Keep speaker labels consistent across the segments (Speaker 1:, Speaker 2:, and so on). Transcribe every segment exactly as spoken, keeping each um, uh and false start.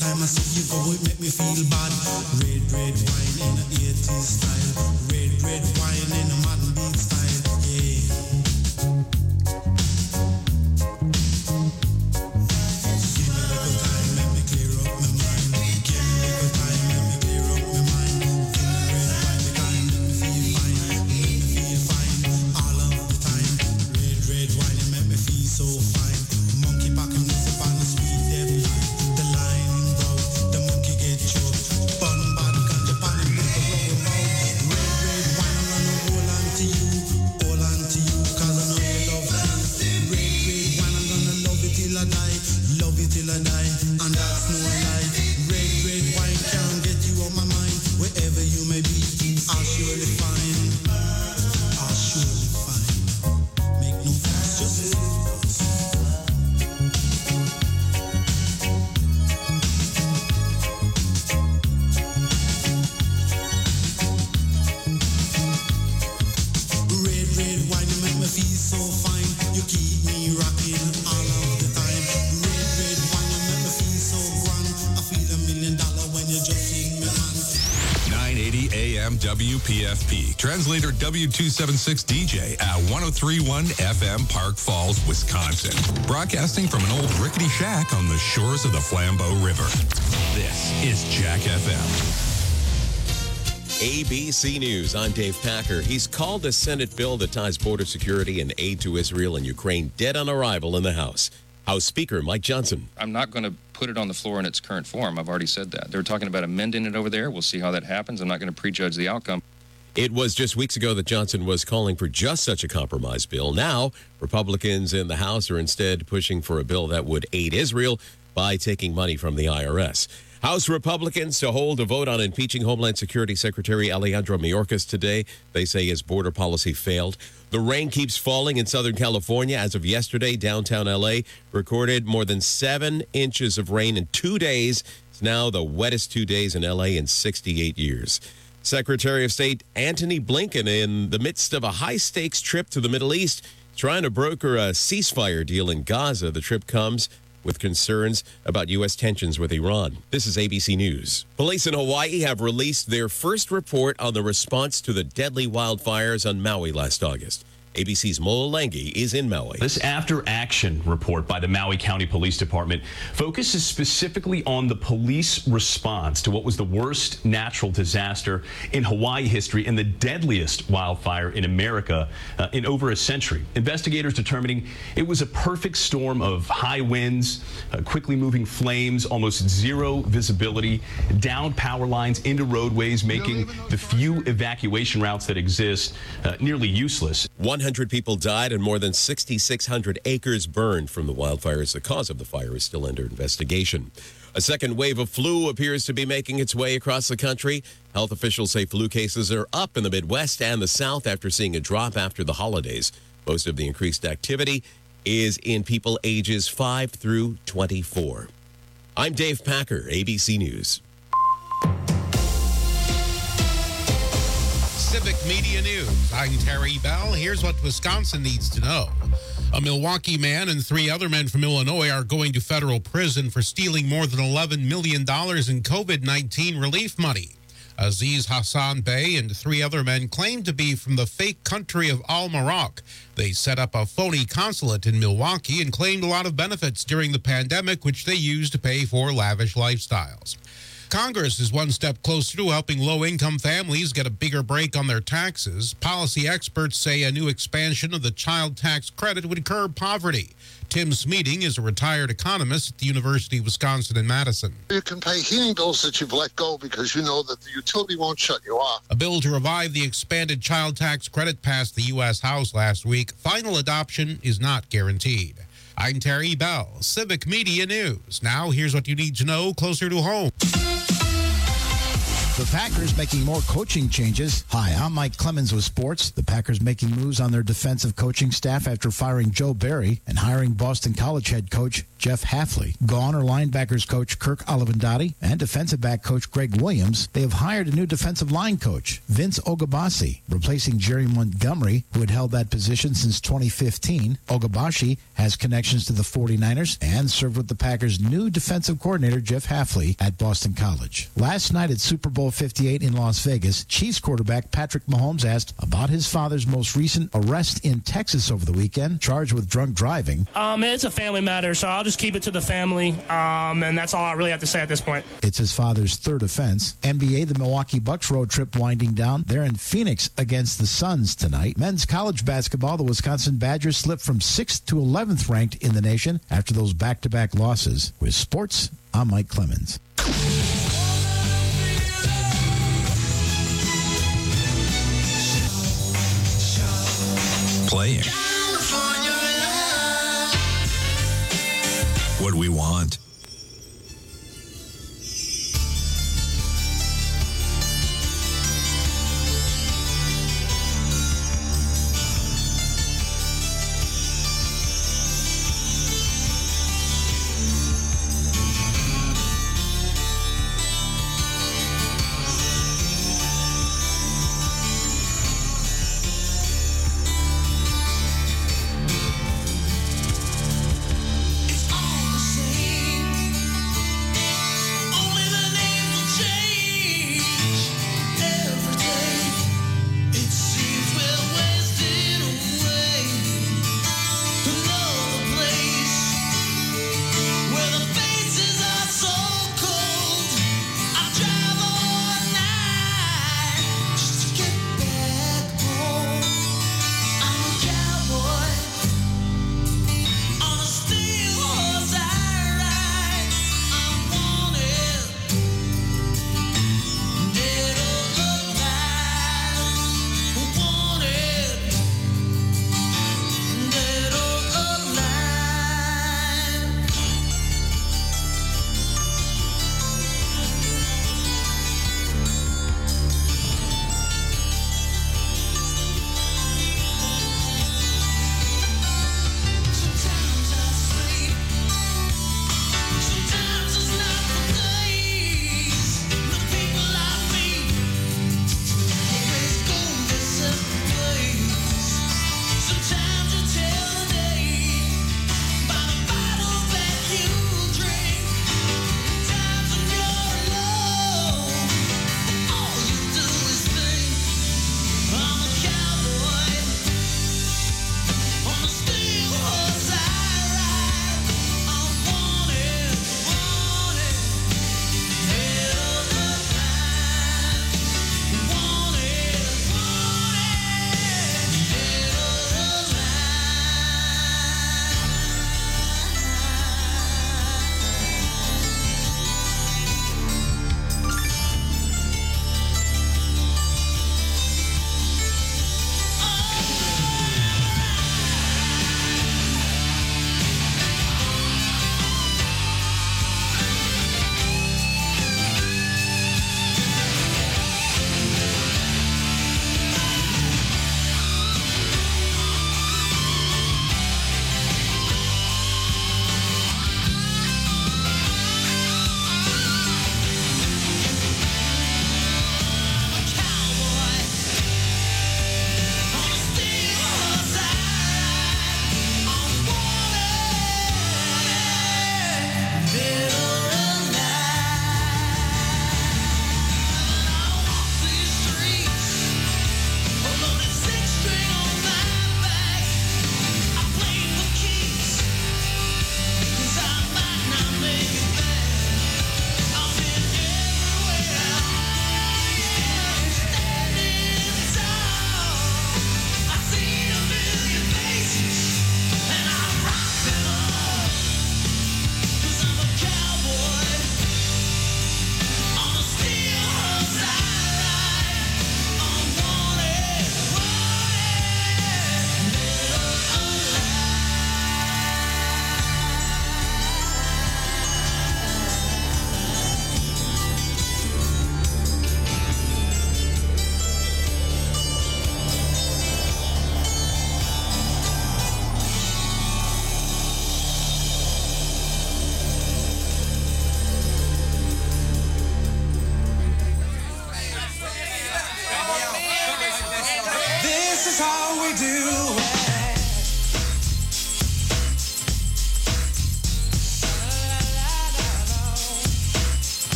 Speaker 1: time I see you go, it make me feel bad. Red, red wine in a eighties style. Red, red wine in a modern beat style. Yeah. Give me a little time, make me clear up my mind. Give me a little time, make me clear up my mind. Give me red wine, the kind make me feel fine. Make me feel fine all of the time. Red, red wine, it make me feel so fine. Monkey back and music on the sweet dead line. The line go, the monkey get choked. Bun bad ganja pan and make a roll out. Red, red wine, I'm gonna hold on to you. Hold on to you, cause I know you love me. Red, red wine, I'm gonna love it till I die. Love it till I die, and that's no lie. Red, red wine can't get you on my mind. Wherever you may be, I'll surely find. I'll surely find. Make no fuss, just listen. Red, red wine, you make me feel so fine. You keep me rocking all of the time. Red, red wine, you make me feel so grand. I feel a million dollar when you just sing me, man.
Speaker 2: nine eighty A M W P F P. Translator W two seventy-six D J at one oh three point one F M Park Falls, Wisconsin. Broadcasting from an old rickety shack on the shores of the Flambeau River. This is Jack F M.
Speaker 3: A B C News, I'm Dave Packer. He's called a Senate bill that ties border security and aid to Israel and Ukraine dead on arrival in the House. House Speaker Mike Johnson.
Speaker 4: I'm not going to put it on the floor in its current form. I've already said that. They're talking about amending it over there. We'll see how that happens. I'm not going to prejudge the outcome.
Speaker 3: It was just weeks ago that Johnson was calling for just such a compromise bill. Now, Republicans in the House are instead pushing for a bill that would aid Israel by taking money from the I R S. House Republicans to hold a vote on impeaching Homeland Security Secretary Alejandro Mayorkas today. They say his border policy failed. The rain keeps falling in Southern California. As of yesterday, downtown L A recorded more than seven inches of rain in two days. It's now the wettest two days in L A in sixty-eight years. Secretary of State Antony Blinken in the midst of a high-stakes trip to the Middle East, trying to broker a ceasefire deal in Gaza. The trip comes with concerns about U S tensions with Iran. This is A B C News. Police in Hawaii have released their first report on the response to the deadly wildfires on Maui last August. A B C's Mola Langi is in Maui.
Speaker 5: This after-action report by the Maui County Police Department focuses specifically on the police response to what was the worst natural disaster in Hawaii history and the deadliest wildfire in America uh, in over a century. Investigators determining it was a perfect storm of high winds, uh, quickly moving flames, almost zero visibility, downed power lines into roadways, making the few evacuation routes that exist uh, nearly useless.
Speaker 3: one hundred people died and more than six thousand six hundred acres burned from the wildfires. The cause of the fire is still under investigation. A second wave of flu appears to be making its way across the country. Health officials say flu cases are up in the Midwest and the South after seeing a drop after the holidays. Most of the increased activity is in people ages five through twenty-four. I'm Dave Packer, A B C News.
Speaker 6: Civic Media News. I'm Terry Bell. Here's what Wisconsin needs to know. A Milwaukee man and three other men from Illinois are going to federal prison for stealing more than eleven million dollars in COVID nineteen relief money. Aziz Hassan Bey and three other men claim to be from the fake country of Al Maroc. They set up a phony consulate in Milwaukee and claimed a lot of benefits during the pandemic, which they used to pay for lavish lifestyles. Congress is one step closer to helping low-income families get a bigger break on their taxes. Policy experts say a new expansion of the child tax credit would curb poverty. Tim Smeating is a retired economist at the University of Wisconsin in Madison.
Speaker 7: You can pay heating bills that you've let go because you know that the utility won't shut you off.
Speaker 6: A bill to revive the expanded child tax credit passed the U S House last week. Final adoption is not guaranteed. I'm Terry Bell, Civic Media News. Now here's what you need to know closer to home.
Speaker 8: The Packers making more coaching changes. Hi, I'm Mike Clemens with sports. The Packers making moves on their defensive coaching staff after firing Joe Barry and hiring Boston College head coach Jeff Hafley. Gone are linebackers coach Kirk Olivendotti and defensive back coach Greg Williams. They have hired a new defensive line coach, Vince Ogabasi, replacing Jerry Montgomery, who had held that position since twenty fifteen. Ogabashi has connections to the forty-niners and served with the Packers' new defensive coordinator, Jeff Hafley, at Boston College. Last night at Super Bowl fifty-eight in Las Vegas, Chiefs quarterback Patrick Mahomes asked about his father's most recent arrest in Texas over the weekend, charged with drunk driving.
Speaker 9: Um, it's a family matter, so I'll just keep it to the family, um, and that's all I really have to say at this point.
Speaker 8: It's his father's third offense. N B A, the Milwaukee Bucks road trip winding down. They're in Phoenix against the Suns tonight. Men's college basketball, the Wisconsin Badgers slipped from sixth to eleventh ranked in the nation after those back-to-back losses. With sports, I'm Mike Clemens.
Speaker 2: Playing what we want.
Speaker 1: It's all the same.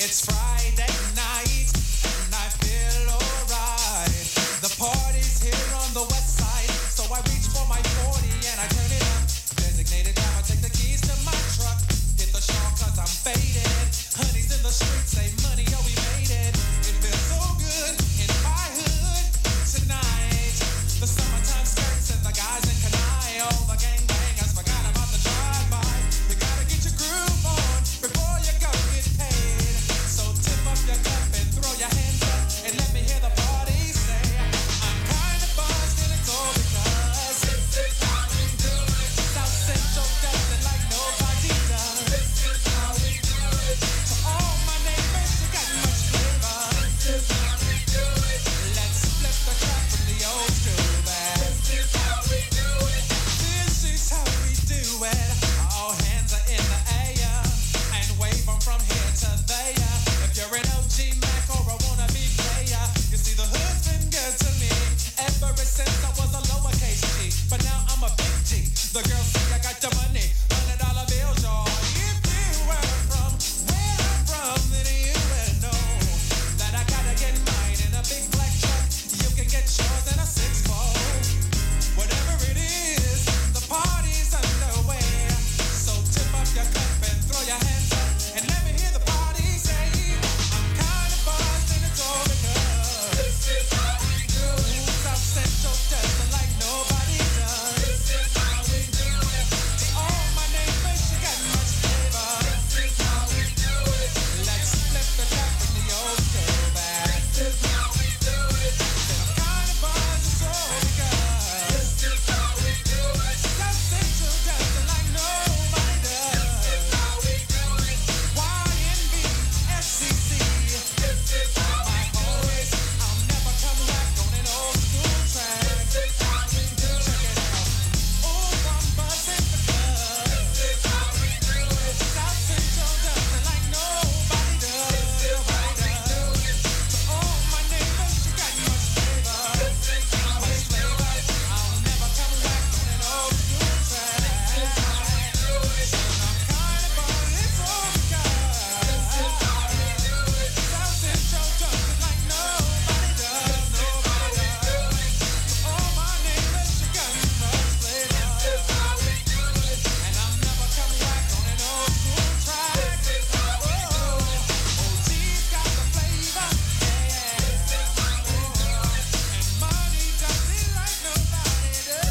Speaker 1: It's Friday night and I feel alright. The party's here on the west side, so I reach for my forty and I turn it up. Designated driver, take the keys to my truck. Hit the shawl cause I'm faded. Honey's in the streets, say money, oh we made it. It feels so good in my hood tonight. The summertime skirts and the guys in Kanai. All the gangbangers forgot about the drive-by. You gotta get your groove on before you go get paid. So tip up your cup and throw your hands up and let me hear the party say, I'm kinda buzzed and it's all because this is how we do it. South Central does it like nobody does. This is how we do it. To all my neighbors, you got much flavor. This is how we do it. Let's flip the crap from the old school back. This is how we do it. This is how we do it. All hands are in the air and wave them from here to there. If you're an O G Mac or a wannabe player, you see the hood's been good to me ever since I was a lowercase G. But now I'm a big G. The girls say I got the money, hundred dollar bills, y'all. If you were from where I'm from, then you would know that I gotta get mine in a big black truck. You can get yours in a six four. Whatever it is, the party's underway. So tip up your cup and throw your hands up and let me hear the party say, I'm kinda buzzed and it's all because this is how we do it. South Central does it like nobody does. This is how we do it. To all my neighbors, you got much flavor. This is how we do it. Let's flip the crap from the old school back. This is how we do it. Said I'm kinda buzzed, it's all because this is how we do it. South Central does it like nobody does. This is how we do it. Y N B, F C C. This is how we do it. I'll never come back on an old school track. This is how we do it. Check it out. Oh, I'm buzzing because this is how we do it. South Central does it like nobody does. Nobody does. To all my neighbors, you got much flavor. This is how we do it. I'll never come back on an old school track. This is how we do it. I'm kinda buzzed, it's all because this is how we do it. South Central does it like nobody does. Nobody does. To all my neighbors, you got much flavor. This is how we do it. And I'm never coming back on an old school track. This is how we do it. O G's got the flavor. Yeah. This is how we do it. And money does it like nobody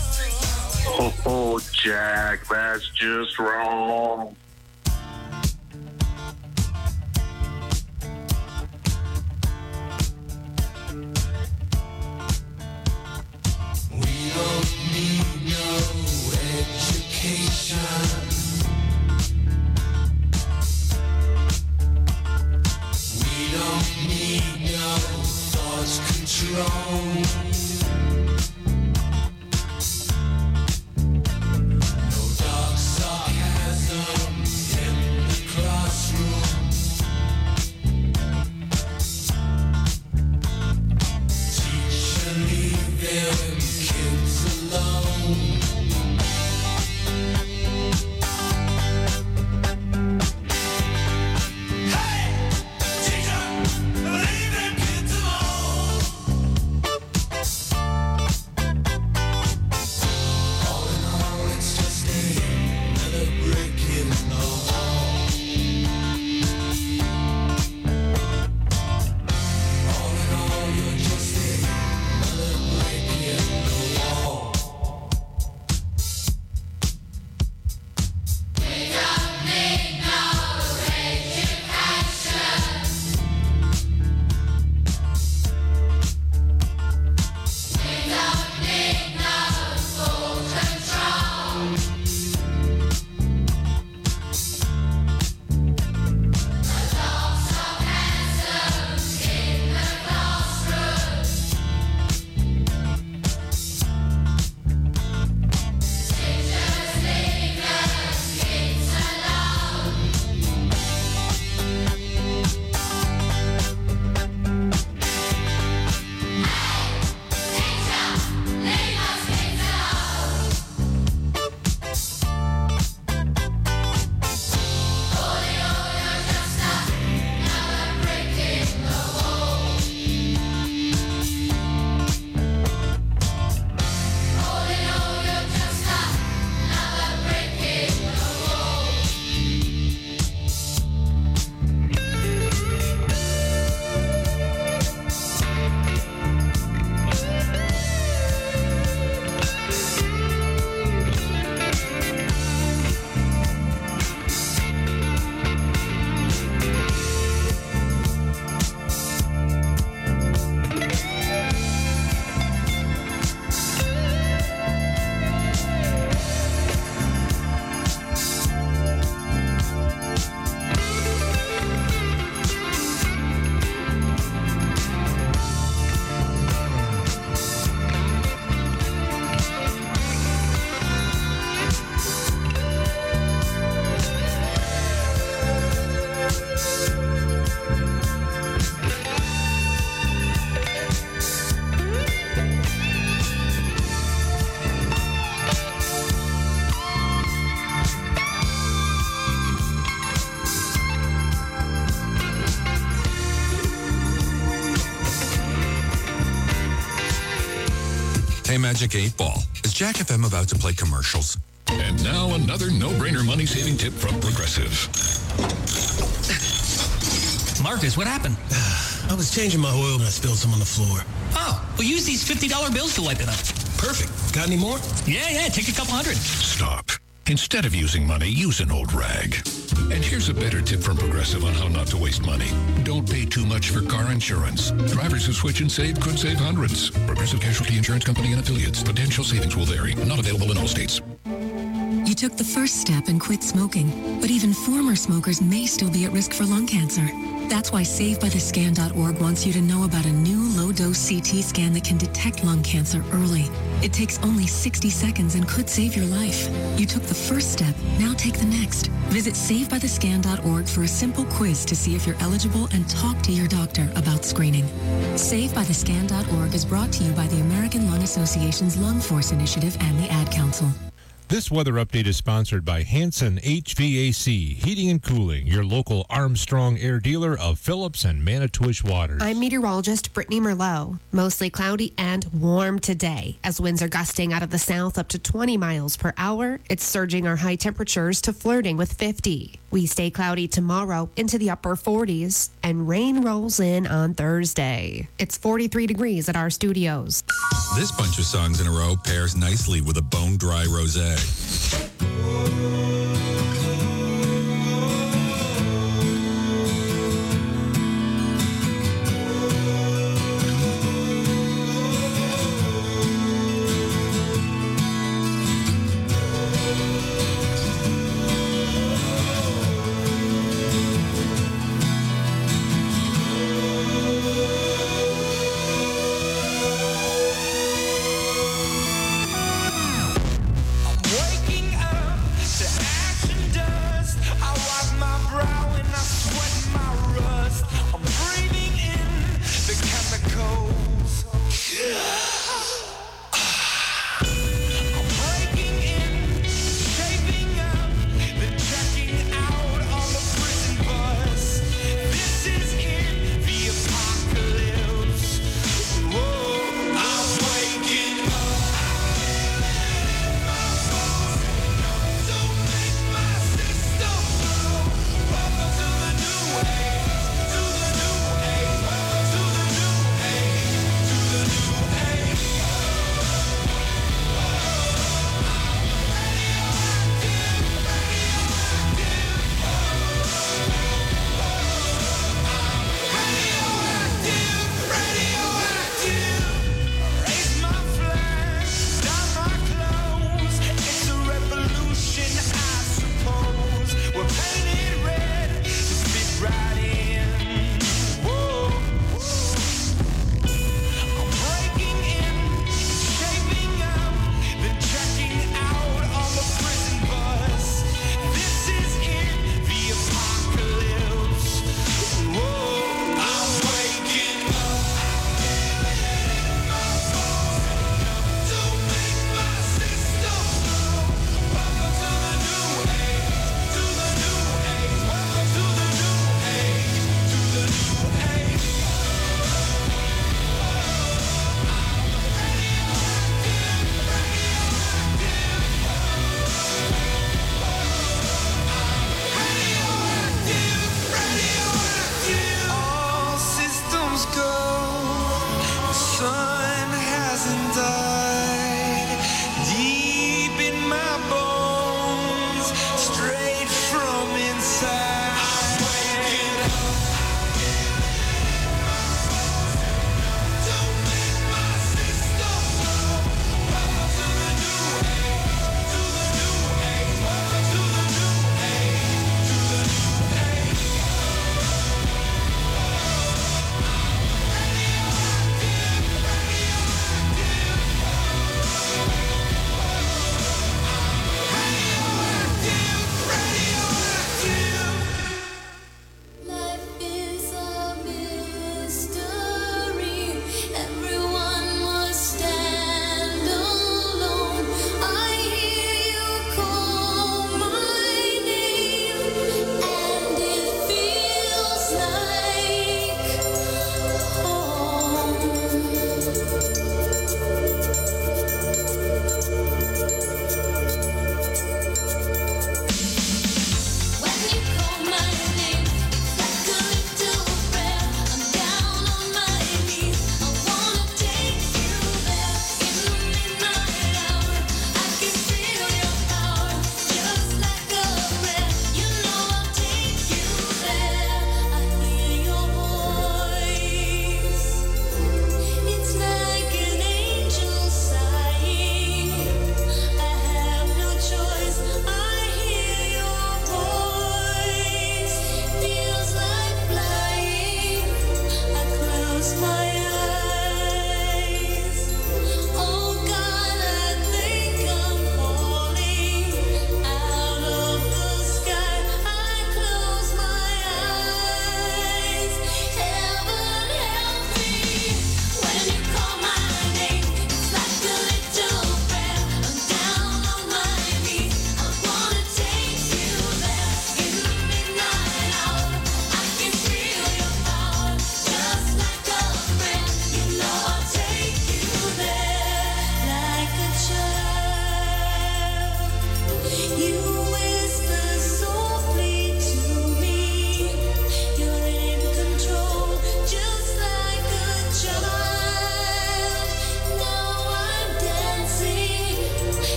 Speaker 1: does.
Speaker 10: Oh, Jack, that's just wrong.
Speaker 1: We don't need no education. We don't need no thought control. No dark sarcasm in the classroom. Teacher, leave them kids alone. Hey, teacher, leave them kids alone.
Speaker 2: Hey, Magic eight Ball. Is Jack F M about to play commercials?
Speaker 11: And now another no-brainer money-saving tip from Progressive.
Speaker 12: Marcus, what happened?
Speaker 13: I was changing my oil and I spilled some on the floor.
Speaker 12: Oh, well, use these fifty dollar bills to wipe it up.
Speaker 13: Perfect. Got any more?
Speaker 12: Yeah, yeah, take a couple hundred.
Speaker 11: Stop. Instead of using money, use an old rag. And here's a better tip from Progressive on how not to waste money. Don't pay too much for car insurance. Drivers who switch and save could save hundreds. Progressive Casualty Insurance Company and affiliates. Potential savings will vary. Not available in all states.
Speaker 14: You took the first step and quit smoking, but even former smokers may still be at risk for lung cancer. That's why save by the scan dot org wants you to know about a new low-dose C T scan that can detect lung cancer early. It takes only sixty seconds and could save your life. You took the first step, now take the next. Visit save by the scan dot org for a simple quiz to see if you're eligible and talk to your doctor about screening. save by the scan dot org is brought to you by the American Lung Association's Lung Force Initiative and the Ad Council.
Speaker 15: This weather update is sponsored by Hanson H V A C, Heating and Cooling, your local Armstrong air dealer of Phillips and Manitowish Waters.
Speaker 16: I'm meteorologist Brittany Merlot. Mostly cloudy and warm today, as winds are gusting out of the south up to twenty miles per hour. It's surging our high temperatures to flirting with fifty. We stay cloudy tomorrow into the upper forties, and rain rolls in on Thursday. It's forty-three degrees at our studios.
Speaker 2: This bunch of songs in a row pairs nicely with a bone-dry rosé.
Speaker 17: Waking up to action.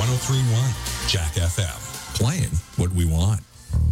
Speaker 2: one oh three point one Jack F M. Playing what we want.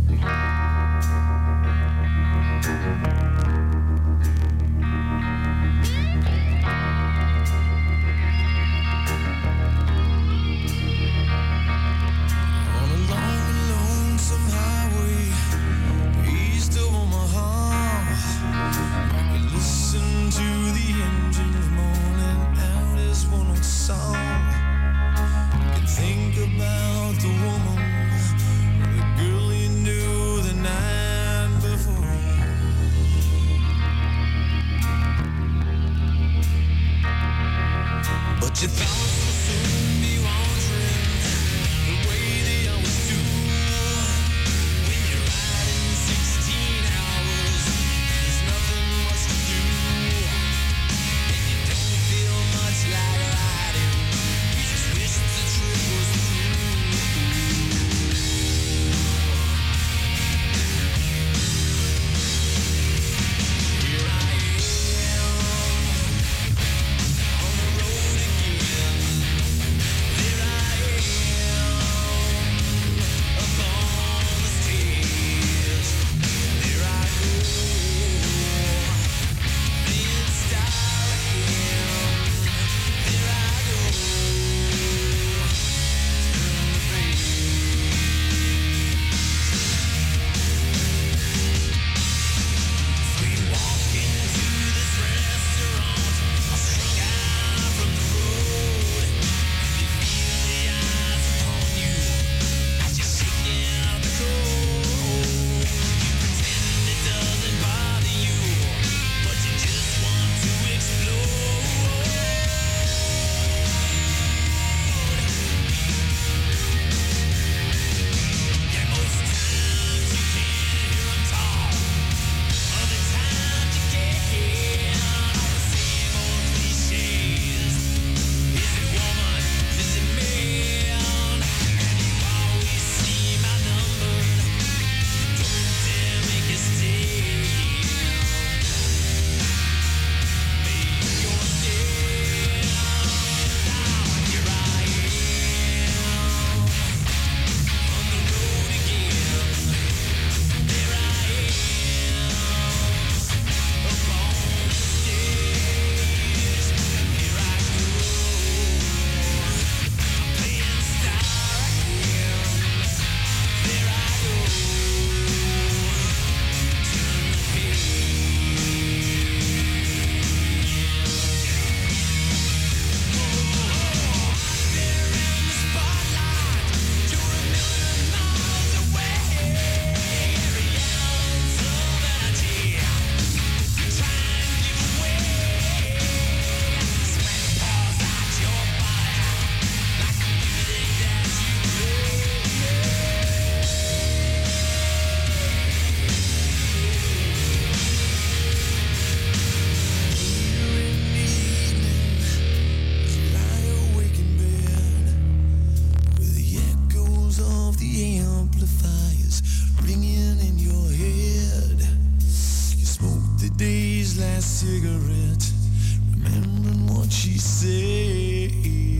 Speaker 1: cigarette, remembering what she said.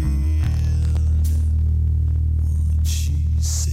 Speaker 1: What she said.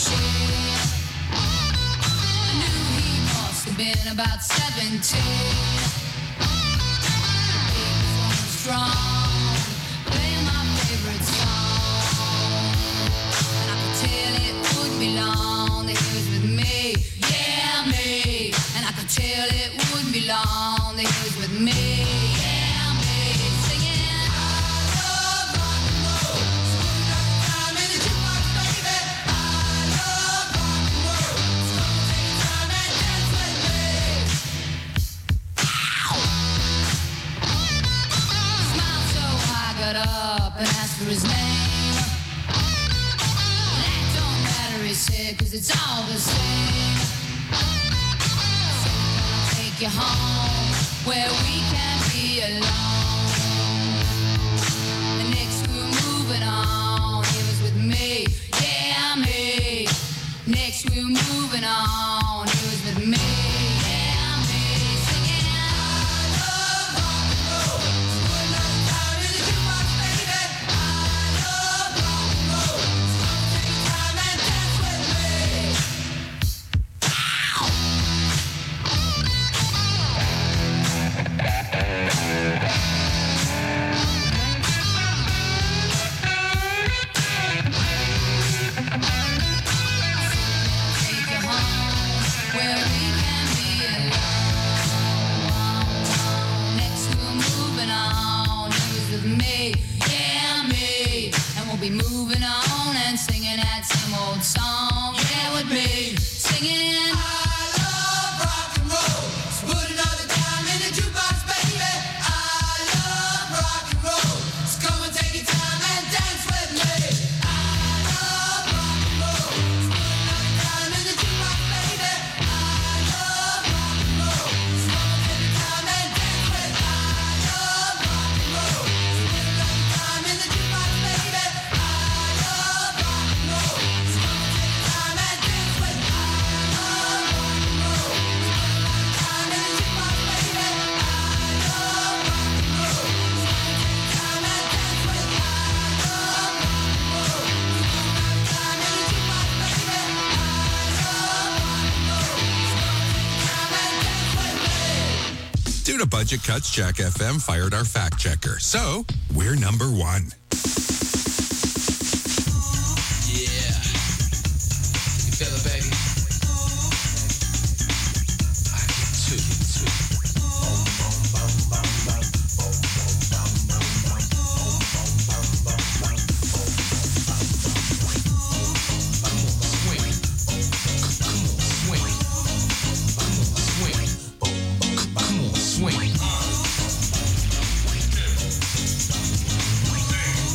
Speaker 17: machine. I knew he must have been about seventeen. He was strong, playing my favorite song. And I could tell it wouldn't be long that he was with me, yeah, me. And I could tell it wouldn't be long that he was with me, yeah, me. Singing, I love rock and roll. Time in the jukebox, baby. I love rock and roll. So take time and dance with me. Smiled so high, got up and asked for his name. That don't matter, he said, 'cause it's all the same. Said, I'll take you home where we can be alone. The next we were moving on, he was with me, yeah, me. Next we were moving on, he was with me, yeah, me. Singing, I love rock and roll. So put another time in the jukebox, baby. I love rock and roll. So take time and dance with me. Take you home where we can be alone. Next we were moving on, he was with me, yeah, me. And we'll be moving on and singing that same old song, yeah, with me. Singing, I love rock and roll. So put another time in the jukebox, baby. I love rock and roll. So come and take your time and dance with me. I love rock and roll. So put another time in the jukebox, baby. I love rock and roll. So come and take your time and dance with me. I love rock and roll. So put another time in the jukebox, baby. I love rock and roll. So come and take your time and dance with me. I love rock and roll. So put another time in the jukebox, baby. I love rock and roll. So come and take your time and dance with me. I love rock and roll. So put another time in the jukebox, baby. I love rock and roll. So come and take your time and dance with me.
Speaker 2: Due to budget cuts, Jack F M fired our fact checker. So, we're number one.
Speaker 17: Yeah. You feel it, baby? I get to you, too. Come on, swing. Come on, swing. Come on, swing. Come on, swing.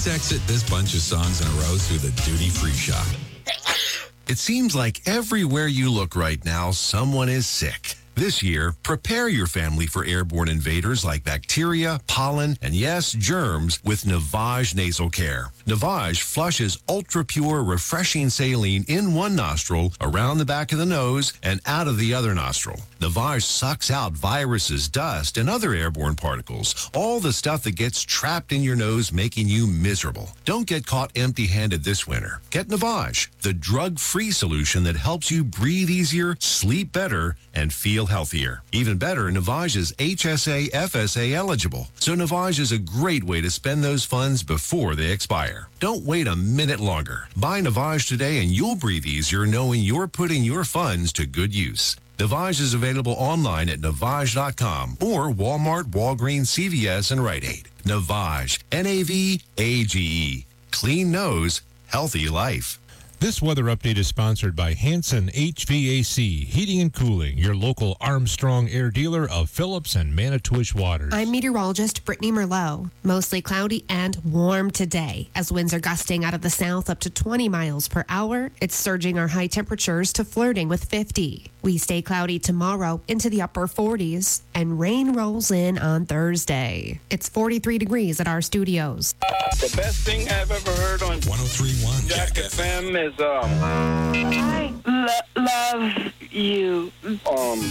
Speaker 2: Please exit this bunch of songs in a row through the duty-free shop.
Speaker 18: It seems like everywhere you look right now, someone is sick. This year, prepare your family for airborne invaders like bacteria, pollen, and yes, germs with Navage Nasal Care. Navage flushes ultra-pure, refreshing saline in one nostril, around the back of the nose, and out of the other nostril. Navage sucks out viruses, dust, and other airborne particles, all the stuff that gets trapped in your nose, making you miserable. Don't get caught empty-handed this winter. Get Navage, the drug-free solution that helps you breathe easier, sleep better, and feel healthier. Even better, Navage is H S A F S A eligible, so Navage is a great way to spend those funds before they expire. Don't wait a minute longer. Buy Navage today and you'll breathe easier knowing you're putting your funds to good use. Navage is available online at Navage dot com or Walmart, Walgreens, C V S, and Rite Aid. Navage, N A V A G E. Clean nose, healthy life.
Speaker 15: This weather update is sponsored by Hanson H V A C, Heating and Cooling, your local Armstrong Air dealer of Phillips and Manitowish Waters.
Speaker 16: I'm meteorologist Brittany Merlot. Mostly cloudy and warm today as winds are gusting out of the south up to twenty miles per hour. It's surging our high temperatures to flirting with fifty. We stay cloudy tomorrow into the upper forties, and rain rolls in on Thursday. It's forty-three degrees at our studios.
Speaker 10: The best thing I've ever heard on
Speaker 2: one oh three point one
Speaker 10: Jack F M is um. I lo- love you. Um.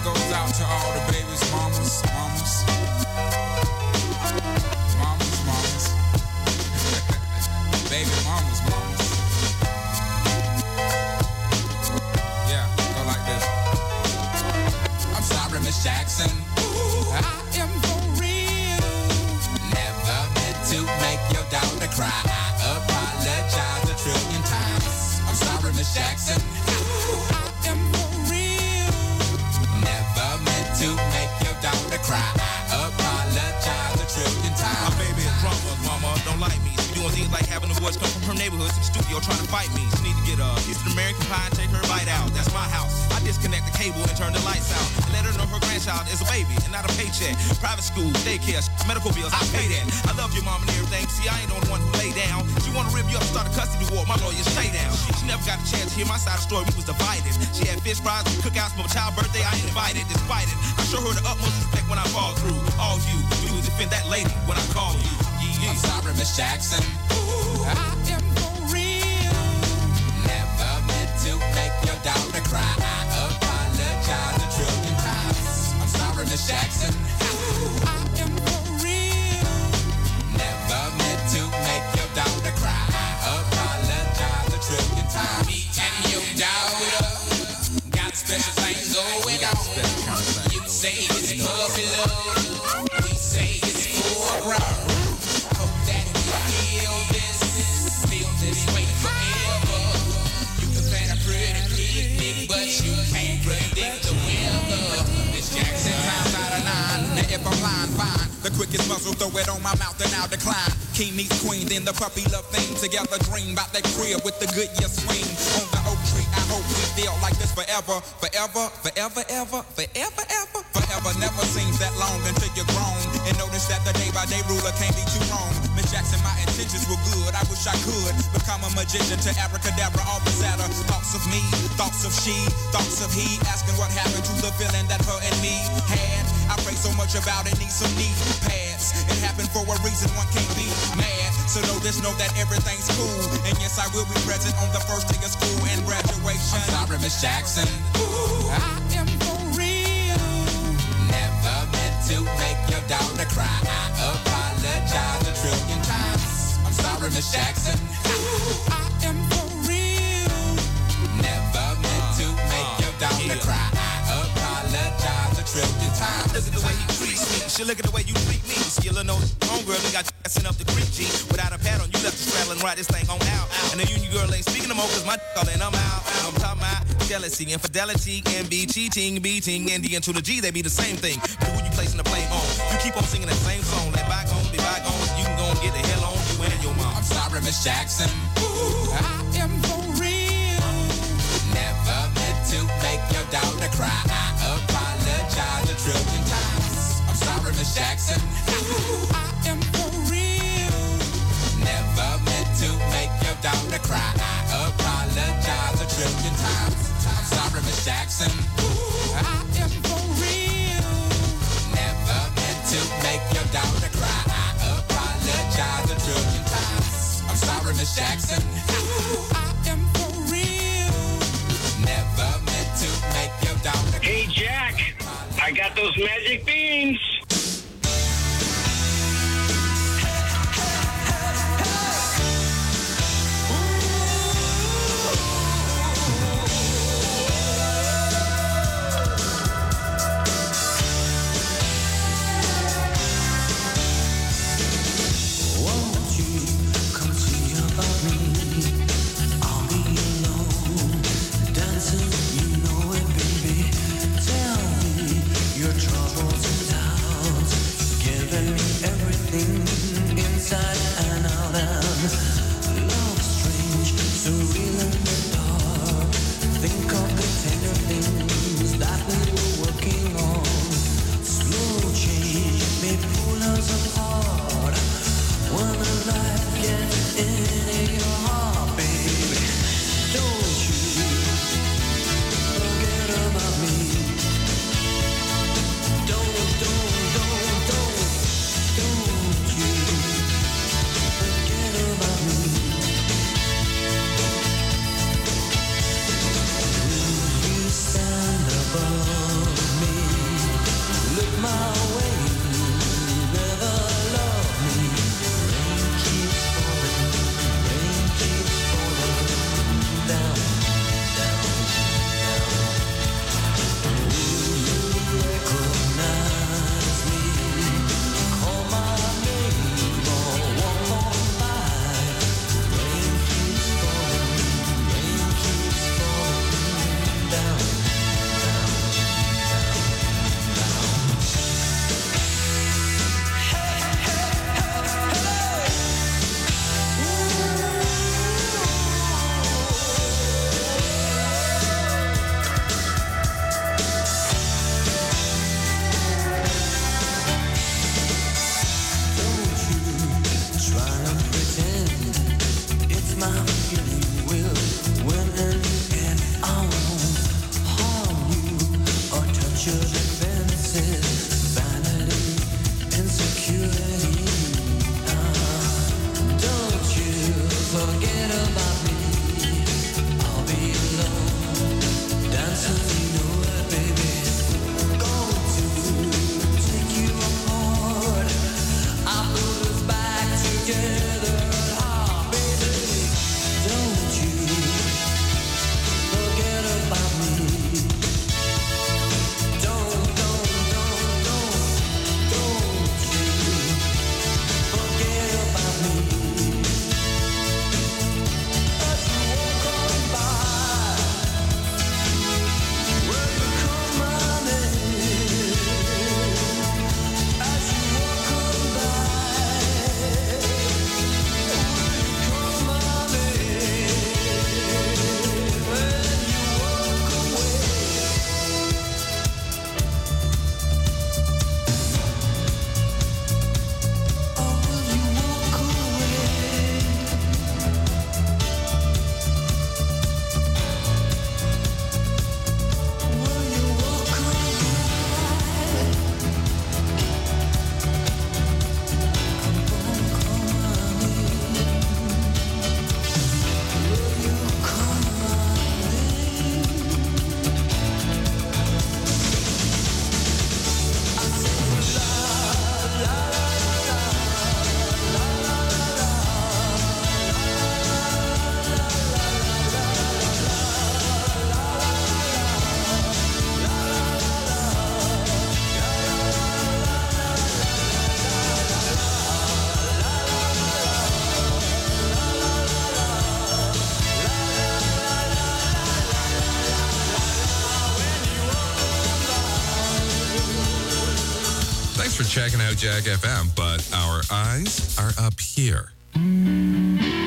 Speaker 19: goes out to all the babies, mamas, mamas. Mamas, mamas. Baby mamas, mamas. Yeah, go like this. I'm sorry, Miss Jackson. Ooh, I am for real. Never meant to make your daughter cry. I apologize a trillion times. I'm sorry, Miss Jackson. Ooh, I am for real. Never meant to make your daughter cry. I apologize a trillion times.
Speaker 13: My baby is drama, mama, don't like me. She doing things like having the boys come from her neighborhood to the studio trying to fight me. She need to get a piece of American pie and take her bite out. That's my house. I disconnect the cable and turn the lights out. And let her know her grandchild is a baby and not a paycheck. Private school, daycare, medical bills, I pay that. I love your mom and everything. See, I ain't the one who lay down. She wanna rip you up, start a custody war. My lawyer stay down. She, she never got a chance to hear my side of the story. We was divided. She had fish fries and cookouts for my child's birthday. I ain't invited, despite it. I show her the utmost respect when I fall through. All you do is defend that lady when I call you. Yeah, yeah.
Speaker 19: I'm sorry, Miss Jackson. Ooh, I am for real. Never meant to make your daughter cry. I apologize a trillion times. I'm sorry, Miss Jackson. Ooh, I am for real. Never meant to make your daughter cry. I apologize a trillion times. Me and your daughter got special things going on. You say it's puppy love. We say it's for a hope that we feel this, feel this way forever. You can plan a pretty picnic, but you can't predict the weather. Miss Jackson, times out of nine. Now if I'm lying, fine. The quickest muzzle, throw it on my mouth and I'll decline. King meets queen, then the puppy love thing. Together dream about that crib with the good year swing. On the oak tree, I hope we feel like this forever. Forever, forever, ever, forever, ever. Forever never seems that long until you're grown. And notice that the day by day ruler can't be too wrong. Miss Jackson, my intentions were good. I wish I could become a magician to abracadabra, all the sadder. Thoughts of me, thoughts of she, thoughts of he. Asking what happened to the feeling that her and me had. I pray so much about it, need some knee pads. It happened for a reason, one can't be mad. So know this, know that everything's cool. And yes, I will be present on the first day of school and graduation. I'm sorry, Miss Jackson. Ooh, I am for real. Never meant to make your daughter cry. I apologize a trillion times. I'm sorry, Miss Jackson. Ooh, I am for real. Never meant to make your daughter cry. I apologize a trillion times.
Speaker 13: Look at the way he treats me. She look at the way you treat me. See, you little homegirl, you got sent up the creek, G. Without a pad on, you left the straddle and ride this thing on out. And the union girl ain't speaking no more, cause my all in, I'm out. I'm talking about jealousy, infidelity, envy, cheating, beating, and D into the G, they be the same thing. But who you placing the blame on? You keep on singing that same song. Let bygones be bygones. You can go and get the hell on you and your mom.
Speaker 19: I'm sorry, Miss Jackson. Ooh, I am for real. Never meant to make your daughter cry. I apologize a trillion times. I'm sorry, Miss Jackson. Ooh, I am for real. Never meant to make your daughter cry. I apologize a trillion times. I'm sorry, Miss Jackson. Ooh, I am for real. Never meant to make your daughter cry. I apologize a trillion times. I'm sorry, Miss Jackson. Ooh, I am for real. Never meant to make your daughter cry.
Speaker 20: Hey, Jack, I got those magic beans.
Speaker 1: Dancing, you know it, baby. Tell me your troubles and doubts.
Speaker 2: Checking out Jack F M, but our eyes are up here.